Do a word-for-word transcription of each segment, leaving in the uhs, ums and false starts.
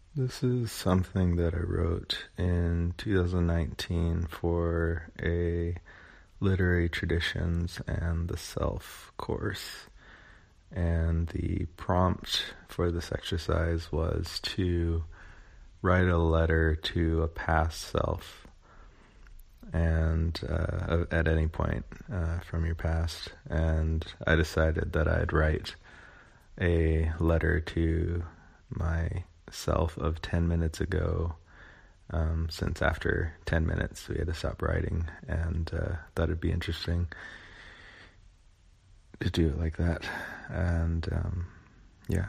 This is something that I wrote in two thousand nineteen for a literary traditions and the self course. And the prompt for this exercise was to write a letter to a past self, and uh, at any point uh, from your past. And I decided that I'd write a letter to my self of ten minutes ago, um, since after ten minutes we had to stop writing, and uh, thought it'd be interesting to do it like that. And um, yeah.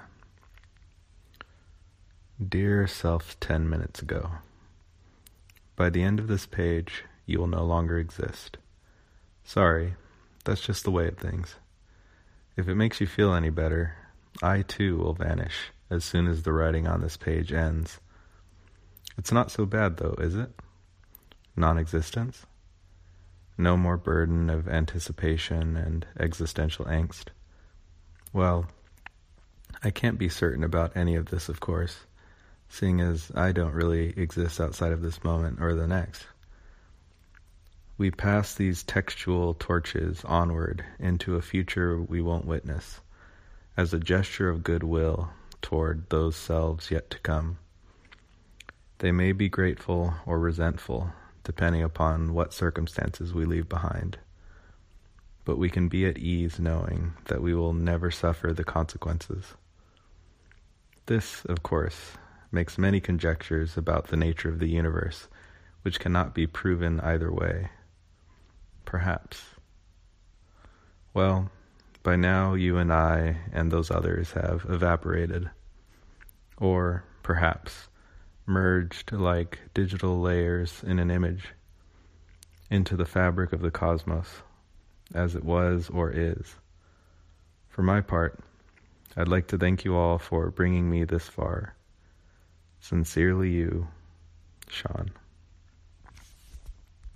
Dear self ten minutes ago, by the end of this page, you will no longer exist. Sorry, that's just the way of things. If it makes you feel any better, I too will vanish as soon as the writing on this page ends. It's not so bad though, is it? Non-existence? No more burden of anticipation and existential angst. Well, I can't be certain about any of this, of course, seeing as I don't really exist outside of this moment or the next. We pass these textual torches onward into a future we won't witness, as a gesture of goodwill toward those selves yet to come. They may be grateful or resentful, depending upon what circumstances we leave behind. But we can be at ease knowing that we will never suffer the consequences. This, of course, makes many conjectures about the nature of the universe, which cannot be proven either way. Perhaps. Well, by now you and I and those others have evaporated, or perhaps merged like digital layers in an image into the fabric of the cosmos, as it was or is. For my part, I'd like to thank you all for bringing me this far. Sincerely you, Sean.